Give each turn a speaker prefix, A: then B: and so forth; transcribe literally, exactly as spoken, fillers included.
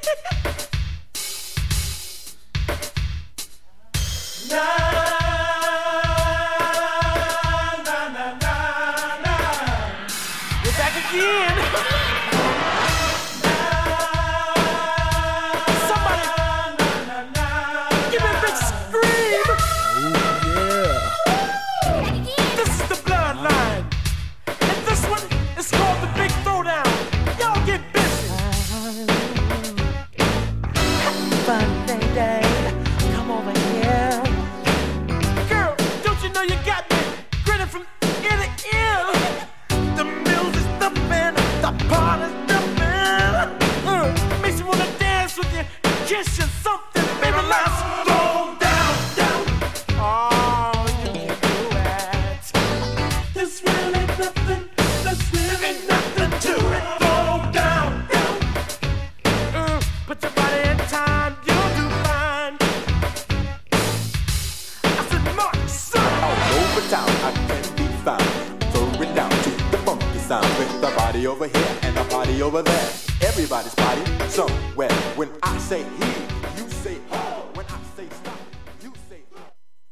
A: Over here and a party over there. Everybody's party somewhere. When I say he, you say I.